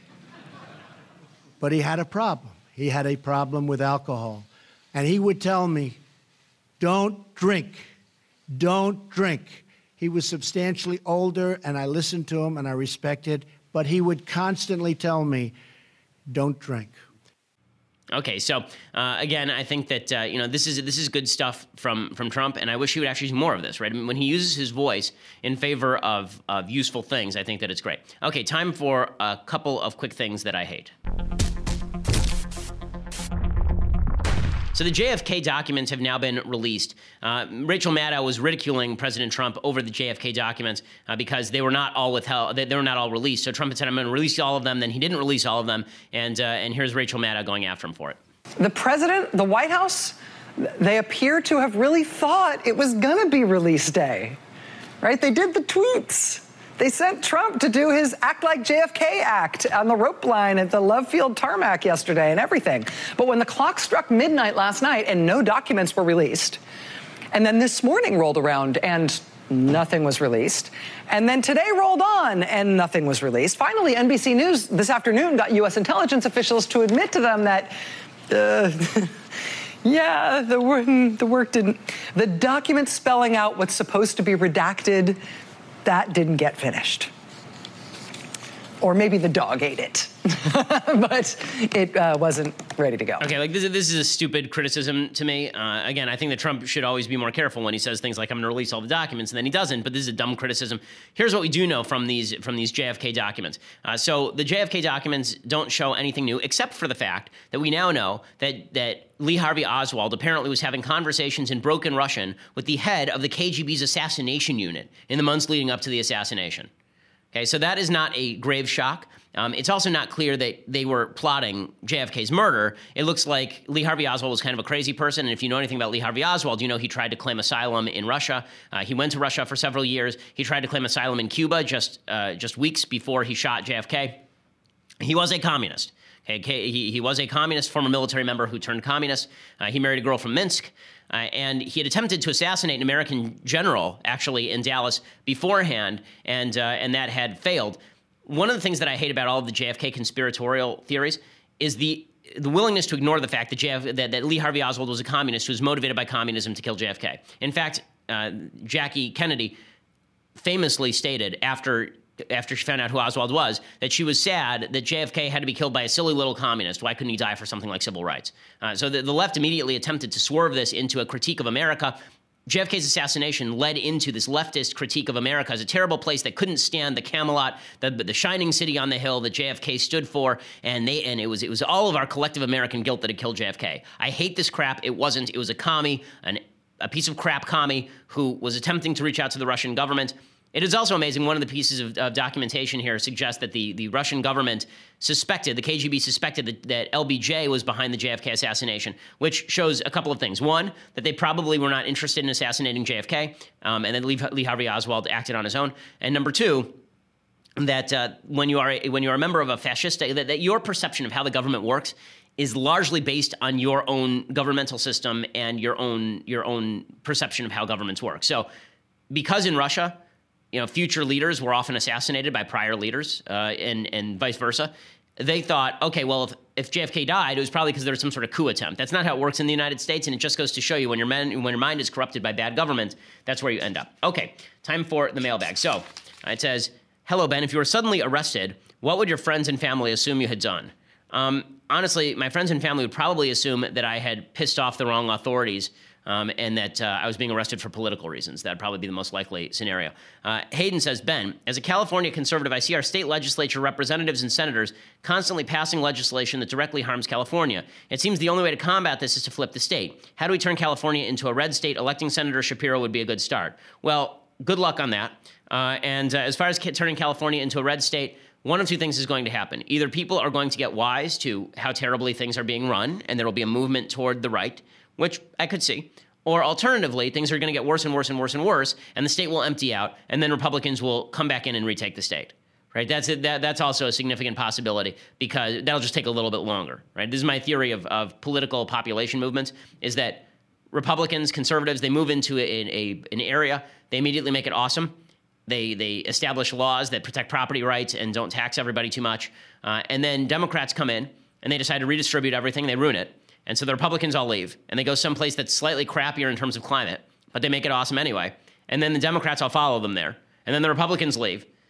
[SPEAKER 10] But he had a problem. He had a problem with alcohol. And he would tell me, don't drink. Don't drink. He was substantially older, and I listened to him, and I respected, but he would constantly tell me, don't drink.
[SPEAKER 1] Okay, so again, I think that this is good stuff from Trump, and I wish he would actually do more of this. Right, I mean, when he uses his voice in favor of useful things, I think that it's great. Okay, time for a couple of quick things that I hate. So the JFK documents have now been released. Rachel Maddow was ridiculing President Trump over the JFK documents because they were not all withheld. They were not all released. So Trump had said, "I'm going to release all of them." Then he didn't release all of them, and here's Rachel Maddow going after him for it.
[SPEAKER 11] The president, the White House, they appear to have really thought it was going to be release day, right? They did the tweets. They sent Trump to do his Act Like JFK act on the rope line at the Love Field tarmac yesterday and everything. But when the clock struck midnight last night and no documents were released, and then this morning rolled around and nothing was released, and then today rolled on and nothing was released, finally NBC News this afternoon got U.S. intelligence officials to admit to them that yeah, the work didn't, the document spelling out what's supposed to be redacted, that didn't get finished. Or maybe the dog ate it, but it wasn't ready to go.
[SPEAKER 1] Okay, like this is a stupid criticism to me. Again, I think that Trump should always be more careful when he says things like, "I'm going to release all the documents," and then he doesn't. But this is a dumb criticism. Here's what we do know from these JFK documents. So the JFK documents don't show anything new, except for the fact that we now know that Lee Harvey Oswald apparently was having conversations in broken Russian with the head of the KGB's assassination unit in the months leading up to the assassination. Okay, so that is not a grave shock. It's also not clear that they were plotting JFK's murder. It looks like Lee Harvey Oswald was kind of a crazy person, and if you know anything about Lee Harvey Oswald, you know he tried to claim asylum in Russia. He went to Russia for several years. He tried to claim asylum in Cuba just weeks before he shot JFK. He was a communist. Okay, he was a communist, former military member who turned communist. He married a girl from Minsk. And he had attempted to assassinate an American general, actually, in Dallas beforehand, and that had failed. One of the things that I hate about all of the JFK conspiratorial theories is the willingness to ignore the fact that Lee Harvey Oswald was a communist who was motivated by communism to kill JFK. In fact, Jackie Kennedy famously stated after she found out who Oswald was, that she was sad that JFK had to be killed by a silly little communist. Why couldn't he die for something like civil rights? So the left immediately attempted to swerve this into a critique of America. JFK's assassination led into this leftist critique of America as a terrible place that couldn't stand the Camelot, the shining city on the hill that JFK stood for, and it was all of our collective American guilt that had killed JFK. I hate this crap. It wasn't. It was a commie, a piece of crap commie who was attempting to reach out to the Russian government. It is also amazing, one of the pieces of documentation here suggests that the Russian government suspected, the KGB suspected that LBJ was behind the JFK assassination, which shows a couple of things. One, that they probably were not interested in assassinating JFK, and that Lee Harvey Oswald acted on his own. And number two, that when you are a member of a fascist, that your perception of how the government works is largely based on your own governmental system and your own perception of how governments work. So because in Russia, future leaders were often assassinated by prior leaders, and vice versa. They thought, okay, well, if JFK died, it was probably because there was some sort of coup attempt. That's not how it works in the United States, and it just goes to show you when your mind is corrupted by bad government, that's where you end up. Okay, time for the mailbag. So it says, "Hello, Ben. If you were suddenly arrested, what would your friends and family assume you had done?" Honestly, my friends and family would probably assume that I had pissed off the wrong authorities, and that I was being arrested for political reasons. That would probably be the most likely scenario. Hayden says, "Ben, as a California conservative, I see our state legislature representatives and senators constantly passing legislation that directly harms California. It seems the only way to combat this is to flip the state. How do we turn California into a red state? Electing Senator Shapiro would be a good start." Well, good luck on that. And as far as turning California into a red state, one of two things is going to happen. Either people are going to get wise to how terribly things are being run, and there will be a movement toward the right, which I could see. Or alternatively, things are going to get worse and worse and worse and worse, and the state will empty out, and then Republicans will come back in and retake the state. Right? That's also a significant possibility, because that'll just take a little bit longer. Right? This is my theory of political population movements, is that Republicans, conservatives, they move into an area, they immediately make it awesome. They establish laws that protect property rights and don't tax everybody too much. And then Democrats come in, and they decide to redistribute everything, they ruin it. And so the Republicans all leave, and they go someplace that's slightly crappier in terms of climate, but they make it awesome anyway. And then the Democrats all follow them there. And then the Republicans leave.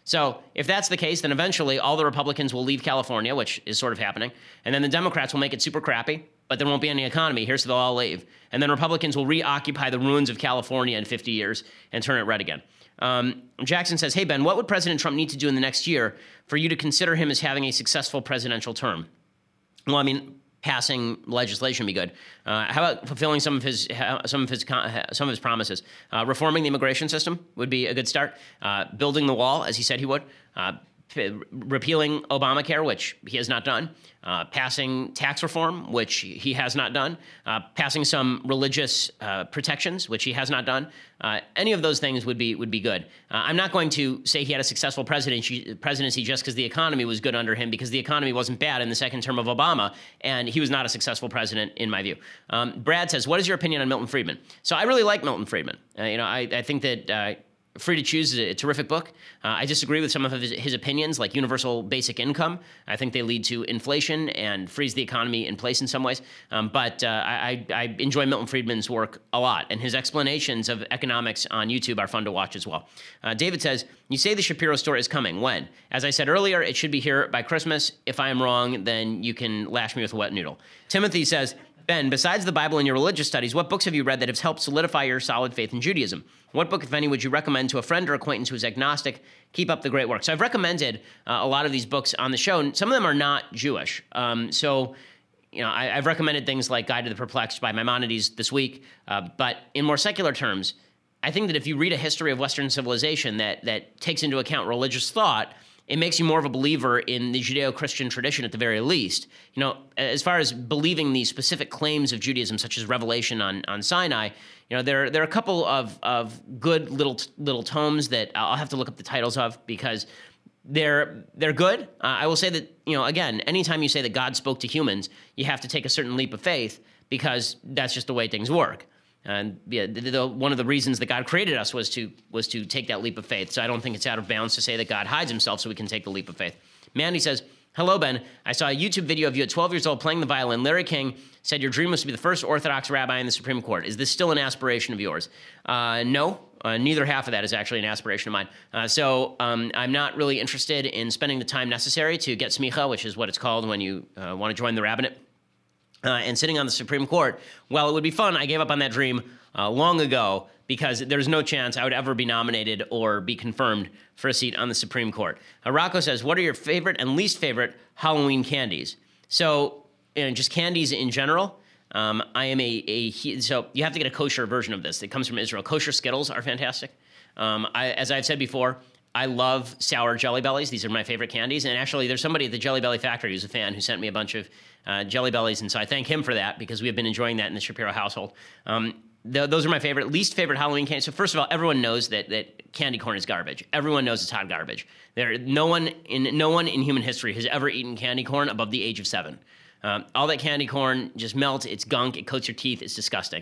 [SPEAKER 1] So if that's the case, then eventually all the Republicans will leave California, which is sort of happening, and then the Democrats will make it super crappy, but there won't be any economy here, so they'll all leave. And then Republicans will reoccupy the ruins of California in 50 years and turn it red again. Jackson says, hey, Ben, what would President Trump need to do in the next year for you to consider him as having a successful presidential term? Well, I mean, passing legislation would be good. How about fulfilling some of his promises? Reforming the immigration system would be a good start. Building the wall, as he said he would. Repealing Obamacare, which he has not done. Passing tax reform, which he has not done. Passing some religious protections, which he has not done. Any of those things would be good. I'm not going to say he had a successful presidency just because the economy was good under him, because the economy wasn't bad in the second term of Obama, and he was not a successful president in my view. Brad says, what is your opinion on Milton Friedman? So I really like Milton Friedman. I think that Free to Choose is a terrific book. I disagree with some of his opinions, like universal basic income. I think they lead to inflation and freeze the economy in place in some ways. But I enjoy Milton Friedman's work a lot, and his explanations of economics on YouTube are fun to watch as well. David says, you say the Shapiro store is coming. When? As I said earlier, it should be here by Christmas. If I am wrong, then you can lash me with a wet noodle. Timothy says, Ben, besides the Bible and your religious studies, what books have you read that have helped solidify your solid faith in Judaism? What book, if any, would you recommend to a friend or acquaintance who is agnostic? Keep up the great work. So I've recommended a lot of these books on the show, and some of them are not Jewish. I've recommended things like Guide to the Perplexed by Maimonides this week. But in more secular terms, I think that if you read a history of Western civilization that takes into account religious thought, it makes you more of a believer in the Judeo-Christian tradition at the very least. As far as believing the specific claims of Judaism, such as Revelation on Sinai, there are a couple of good little tomes that I'll have to look up the titles of, because they're good. I will say that, again, anytime you say that God spoke to humans, you have to take a certain leap of faith, because that's just the way things work. And one of the reasons that God created us was to take that leap of faith. So I don't think it's out of bounds to say that God hides himself so we can take the leap of faith. Mandy says, hello, Ben. I saw a YouTube video of you at 12 years old playing the violin. Larry King said your dream was to be the first Orthodox rabbi in the Supreme Court. Is this still an aspiration of yours? No. Neither half of that is actually an aspiration of mine. So I'm not really interested in spending the time necessary to get smicha, which is what it's called when you want to join the rabbinate. And sitting on the Supreme Court, while it would be fun, I gave up on that dream long ago, because there's no chance I would ever be nominated or be confirmed for a seat on the Supreme Court. Rocco says, what are your favorite and least favorite Halloween candies? So, just candies in general. I am so you have to get a kosher version of this. It comes from Israel. Kosher Skittles are fantastic. As I've said before, I love sour Jelly Bellies. These are my favorite candies. And actually, there's somebody at the Jelly Belly factory who's a fan who sent me a bunch of Jelly Bellies. And so I thank him for that, because we have been enjoying that in the Shapiro household. Those are my favorite. Least favorite Halloween candy. So first of all, everyone knows that candy corn is garbage. Everyone knows it's hot garbage. No one in human history has ever eaten candy corn above the age of 7. All that candy corn just melts. It's gunk. It coats your teeth. It's disgusting.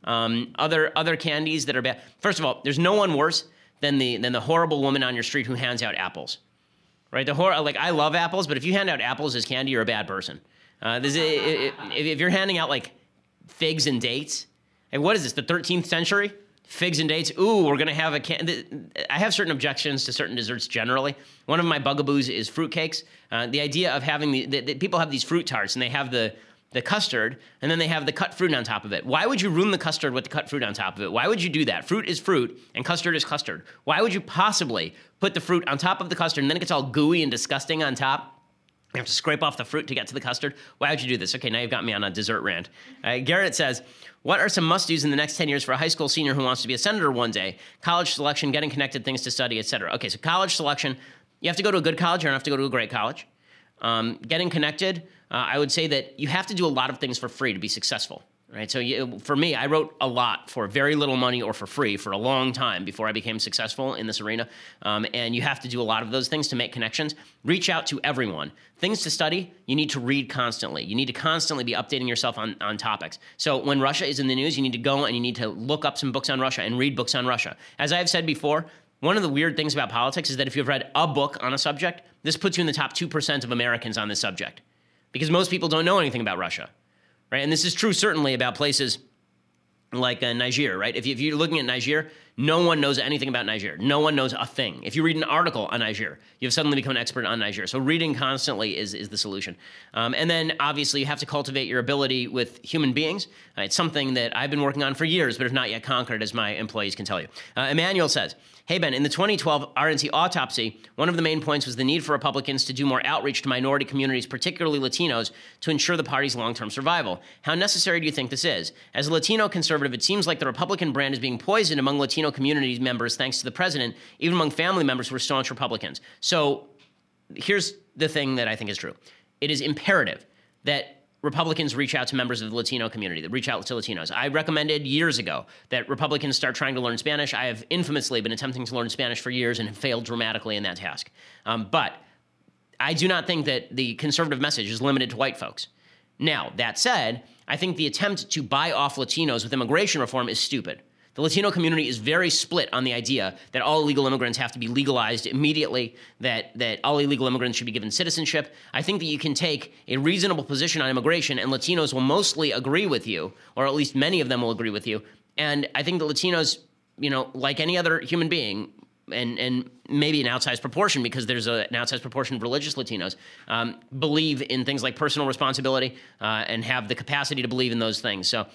[SPEAKER 1] Other candies that are bad. First of all, there's no one worse than the horrible woman on your street who hands out apples, right? I love apples, but if you hand out apples as candy, you're a bad person. If you're handing out like figs and dates, and what is this, the 13th century? Figs and dates. Ooh, we're gonna have I have certain objections to certain desserts generally. One of my bugaboos is fruitcakes. The idea of having people have these fruit tarts, and they have the custard, and then they have the cut fruit on top of it. Why would you ruin the custard with the cut fruit on top of it? Why would you do that? Fruit is fruit, and custard is custard. Why would you possibly put the fruit on top of the custard, and then it gets all gooey and disgusting on top? You have to scrape off the fruit to get to the custard. Why would you do this? Okay, now you've got me on a dessert rant. Garrett says, what are some must-dos in the next 10 years for a high school senior who wants to be a senator one day? College selection, getting connected, things to study, etc. Okay, so college selection, you have to go to a good college. You don't have to go to a great college. Getting connected, I would say that you have to do a lot of things for free to be successful, right? So for me, I wrote a lot for very little money or for free for a long time before I became successful in this arena. And you have to do a lot of those things to make connections. Reach out to everyone. Things to study, you need to read constantly. You need to constantly be updating yourself on topics. So when Russia is in the news, you need to go and you need to look up some books on Russia and read books on Russia. As I've said before, one of the weird things about politics is that if you've read a book on a subject, this puts you in the top 2% of Americans on this subject, because most people don't know anything about Russia, right? And this is true certainly about places like Niger, right? If you're looking at Niger, No one knows anything about Niger. No one knows a thing. If you read an article on Niger, you've suddenly become an expert on Niger. So reading constantly is the solution. And then obviously you have to cultivate your ability with human beings. It's something that I've been working on for years, but have not yet conquered, as my employees can tell you. Emmanuel says, hey, Ben, in the 2012 RNC autopsy, one of the main points was the need for Republicans to do more outreach to minority communities, particularly Latinos, to ensure the party's long-term survival. How necessary do you think this is? As a Latino conservative, it seems like the Republican brand is being poisoned among Latino community members thanks to the president, even among family members who are staunch Republicans. So here's the thing that I think is true. It is imperative that Republicans reach out to members of the Latino community, that reach out to Latinos. I recommended years ago that Republicans start trying to learn Spanish. I have infamously been attempting to learn Spanish for years and have failed dramatically in that task. But I do not think that the conservative message is limited to white folks. Now, that said, I think the attempt to buy off Latinos with immigration reform is stupid. The Latino community is very split on the idea that all illegal immigrants have to be legalized immediately, that all illegal immigrants should be given citizenship. I think that you can take a reasonable position on immigration, and Latinos will mostly agree with you, or at least many of them will agree with you. And I think the Latinos, like any other human being, and maybe an outsized proportion, because there's an outsized proportion of religious Latinos, believe in things like personal responsibility and have the capacity to believe in those things. So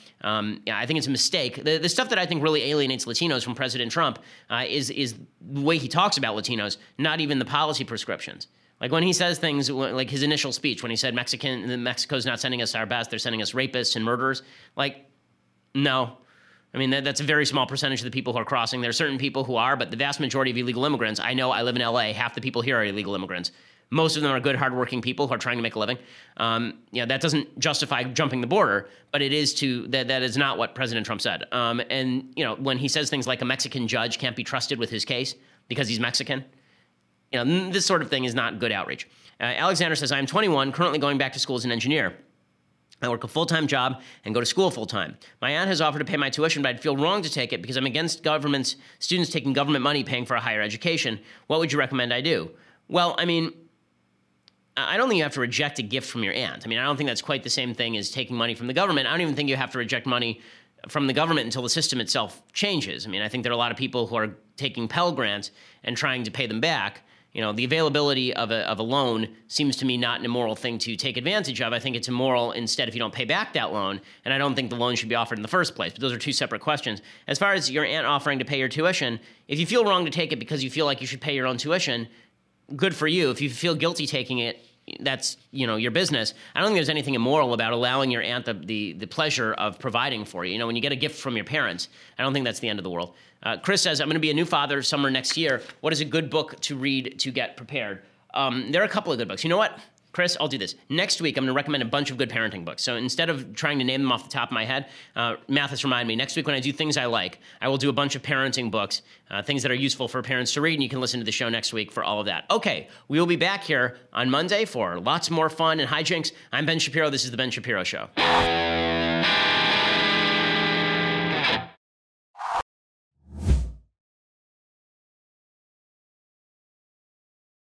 [SPEAKER 1] I think it's a mistake. The stuff that I think really alienates Latinos from President Trump is the way he talks about Latinos, not even the policy prescriptions. Like when he says things like his initial speech, when he said Mexico's not sending us our best, they're sending us rapists and murderers. Like, no. I mean, that's a very small percentage of the people who are crossing. There are certain people who are, but the vast majority of illegal immigrants, I know, I live in LA, half the people here are illegal immigrants. Most of them are good, hardworking people who are trying to make a living. That doesn't justify jumping the border, but it is that is not what President Trump said. And when he says things like a Mexican judge can't be trusted with his case because he's Mexican, this sort of thing is not good outreach. Alexander says, I am 21, currently going back to school as an engineer. I work a full-time job and go to school full-time. My aunt has offered to pay my tuition, but I'd feel wrong to take it because I'm against students taking government money paying for a higher education. What would you recommend I do? Well, I mean, I don't think you have to reject a gift from your aunt. I mean, I don't think that's quite the same thing as taking money from the government. I don't even think you have to reject money from the government until the system itself changes. I mean, I think there are a lot of people who are taking Pell Grants and trying to pay them back. The availability of a loan seems to me not an immoral thing to take advantage of. I think it's immoral instead if you don't pay back that loan, and I don't think the loan should be offered in the first place. But those are two separate questions. As far as your aunt offering to pay your tuition, if you feel wrong to take it because you feel like you should pay your own tuition, good for you. If you feel guilty taking it, that's your business. I don't think there's anything immoral about allowing your aunt the pleasure of providing for you. When you get a gift from your parents, I don't think that's the end of the world. Chris says, I'm going to be a new father summer next year. What is a good book to read to get prepared? There are a couple of good books. You know what, Chris? I'll do this. Next week, I'm going to recommend a bunch of good parenting books. So instead of trying to name them off the top of my head, Mathis reminded me, next week when I do things I like, I will do a bunch of parenting books, things that are useful for parents to read, and you can listen to the show next week for all of that. Okay, we will be back here on Monday for lots more fun and hijinks. I'm Ben Shapiro. This is The Ben Shapiro Show.